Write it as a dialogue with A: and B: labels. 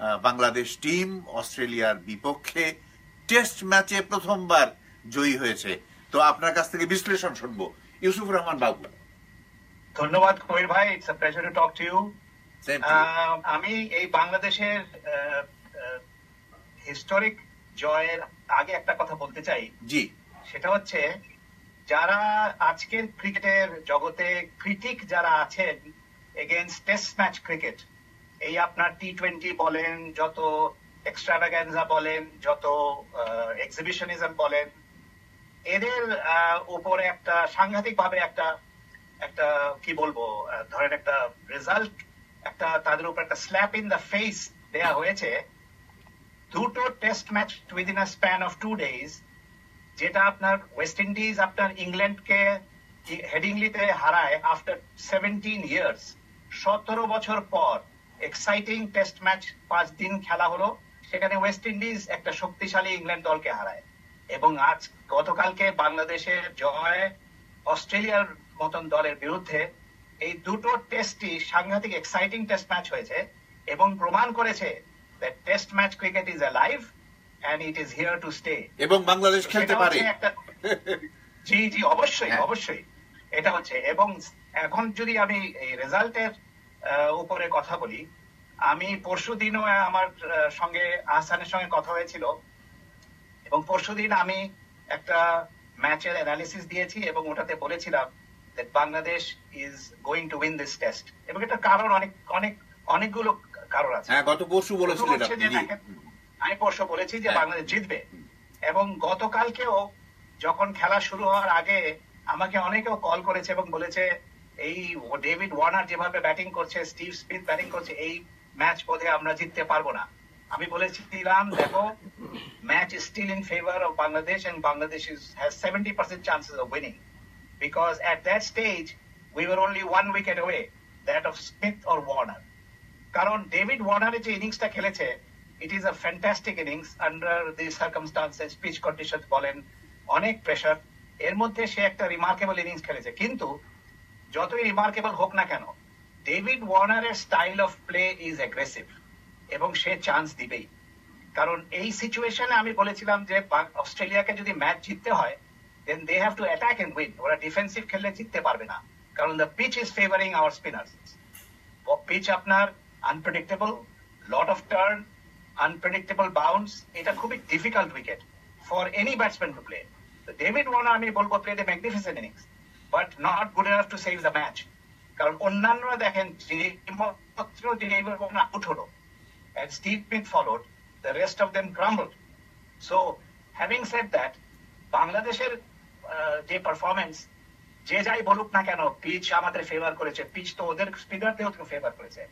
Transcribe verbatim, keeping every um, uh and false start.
A: Bangladesh team অস্ট্রেলিয়ার বিপক্ষে test ম্যাচে প্রথমবার জয়ী হয়েছে। তো আপনার কাছ থেকে বিশ্লেষণ শুনবো। ইউসুফুর রহমান বাবু।
B: ধন্যবাদ কবির ভাই, it's a pleasure to talk to you. আমি এই বাংলাদেশের হিস্টোরিক জয়ের আগে একটা কথা বলতে চাই।
A: জি।
B: সেটা হচ্ছে যারা আজকের ক্রিকেটের জগতে ক্রিটিক যারা আছেন এগেইনস্ট টেস্ট ম্যাচ ক্রিকেট, এই আপনার টি টোয়েন্টি বলেন, যত এক্সট্রাভাগান্সা বলেন, যত এক্সিবিশনিজম বলেন, এদের উপরে একটা সাংঘাতিক ভাবে একটা একটা কি বলবো ধরেন একটা রেজাল্ট, একটা তাদের উপর একটা স্ল্যাপ ইন দ্য ফেস দেয়া হয়েছে। দুটো test match within a span of two days, যেটা আপনার ওয়েস্ট ইন্ডিজ আপনার ইংল্যান্ডকে হেডিংলিতে হারায় আফটার সেভেন্টিন ইয়ার্স, সতেরো বছর পর এক্সাইটিং টেস্ট ম্যাচ পাঁচ দিন খেলা হলো, সেখানে ওয়েস্ট ইন্ডিজ একটা শক্তিশালী ইংল্যান্ড দলকে হারায়। এবং আজ গতকালকে বাংলাদেশের জয় অস্ট্রেলিয়ার মতন দলের বিরুদ্ধে, এই দুটো টেস্টই সাংঘাতিক এক্সাইটিং টেস্ট ম্যাচ হয়েছে এবং প্রমাণ করেছে that test match cricket is alive and it is here to stay.
A: এবং বাংলাদেশ খেলতে পারে।
B: জি জি অবশ্যই অবশ্যই এটা হচ্ছে। এবং এখন যদি আমি এই রেজাল্টের উপরে কথা বলি, আমি পরশু দিনও আমার সঙ্গে আহসানের সঙ্গে কথা হয়েছিল এবং পরশু দিন আমি একটা ম্যাচের অ্যানালিসিস দিয়েছি এবং ওটাতে বলেছিলাম that Bangladesh is going to win this test. এবং এটা কারণ অনেক অনেক অনেকগুলো কারণ আছে।
A: হ্যাঁ, গত পরশু বলেছিলেন আপনি।
B: আমি পরশু বলেছি যে বাংলাদেশ জিতবে। এবং গতকালকেও যখন খেলা শুরু হওয়ার আগে আমাকে অনেকেও কল করেছে এবং বলেছে এই ডেভিড ওয়ার্নার যেভাবে ব্যাটিং করছে, স্টিভ স্মিথ ব্যাটিং করছে, এই ম্যাচ বোধহয় আমরা জিততে পারবো না। আমি বলেছিলাম দেখো, match is still in favour of Bangladesh and Bangladesh has seventy percent chances of winning, because at that stage we were only one wicket away, that of Smith or Warner. কারণ ডেভিড ওয়ার্নারের যে ইনিংসটা খেলেছে, it is a fantastic innings under the circumstances, pitch conditions বলেন, অনেক pressure, এর মধ্যে সে একটা রিমার্কেবল ইনিংস খেলেছে। কিন্তু যতই রিমার্কেবল হোক না কেন, ডেভিড ওয়ার্নারের style of play is aggressive এবং সে চান্স দিবেই। কারণ এই সিচুয়েশনে আমি বলেছিলাম যে অস্ট্রেলিয়াকে যদি ম্যাচ জিততে হয় then they have to attack and win. ওরা ডিফেন্সিভ খেললে জিততে পারবে না, কারণ the pitch is favoring our spinners. Pitch আপনার unpredictable, lot of turn, unpredictable bounce, এটা খুবই difficult wicket for any batsman to play. David Warner আমি বলবো played a magnificent innings, but not good enough to save the match. কারণ অন্যান্যরা দেখেন মাত্র David Warner out হলো and Steve Smith followed, the rest of them crumbled. So having said that, বাংলাদেশের যে performance, যে যাই বলুক না কেন, পিচ আমাদের ফেভার করেছে, পিচ তো ওদের স্পিনারদেরও ফেভার করেছে।